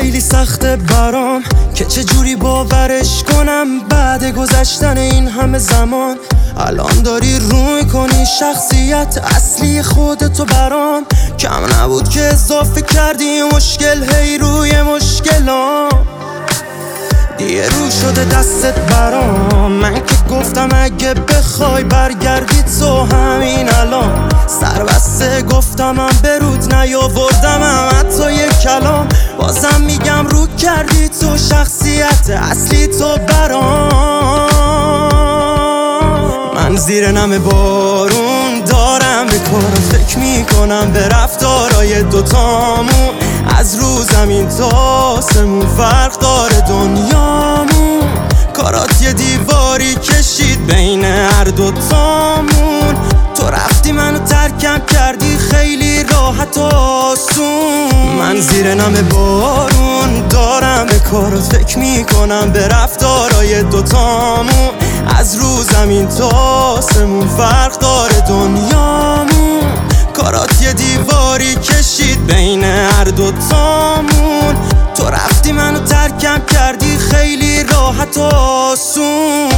خیلی سخته برام که چجوری باورش کنم بعد گذشتن این همه زمان. الان داری روی کنی شخصیت اصلی خودتو برام. کم نبود که اضافه کردی مشکل هی روی مشکلام. دیگه رو شده دستت برام. من که گفتم اگه بخوای برگردی تو همین الان. سر بسته گفتمم برود نیاوردمم حتی یک کلام. بازم میگم رو کردی تو شخصیت اصلی تو برام. من زیر نم بارون دارم به کارات فکر میکنم، به رفتارای دوتامون. از رو زمین تا آسمون فرق داره دنیامون. کارات یه دیواری کشید بین هر دوتامون. تو رفتی منو ترکم کردی خیلی راحت و آسون. من زیر نم بارون دارم به کارات فکر میکنم، به رفتارای دوتامون. از رو زمین تا آسمون فرق داره دنیامون. کارات یه دیواری کشید بین هر دوتامون. تو رفتی منو ترکم کردی خیلی راحت و آسون.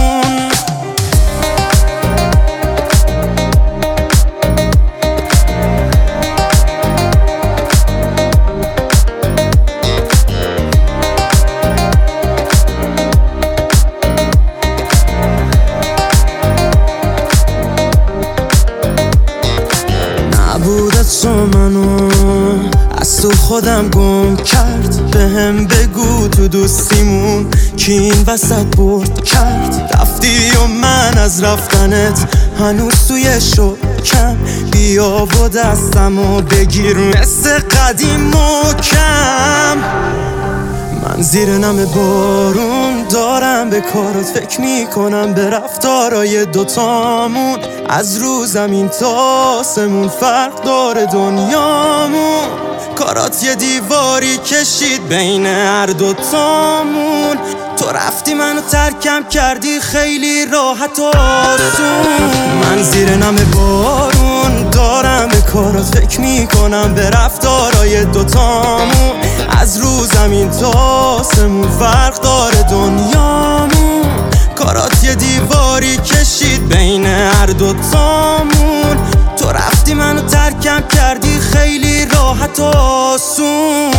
نبودت تو منو از تو خودم گم کرد. بهم بگو تو دوستیمون کی این وسط برد کرد. رفتی و من از رفتنت هنوز توی شکم. بیا و دستمو بگیر مثل قدیم محکم. من زیر نم بارون دارم به کارات فکر میکنم، به رفتارای دوتامون. از رو زمین تا آسمون فرق داره دنیامون. کارات یه دیواری کشید بین هر دوتامون. تو رفتی منو ترکم کردی خیلی راحت و آسون. من زیر نم بارون دارم به کارات فکر میکنم، به رفتارای دوتامون. از رو زمین تا آسمون فرق داره دنیامون. کارات یه دیواری کشید بین هر دوتامون. تو رفتی منو ترکم کردی خیلی راحت و آسون.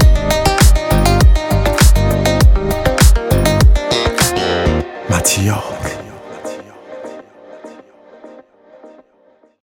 ماتیا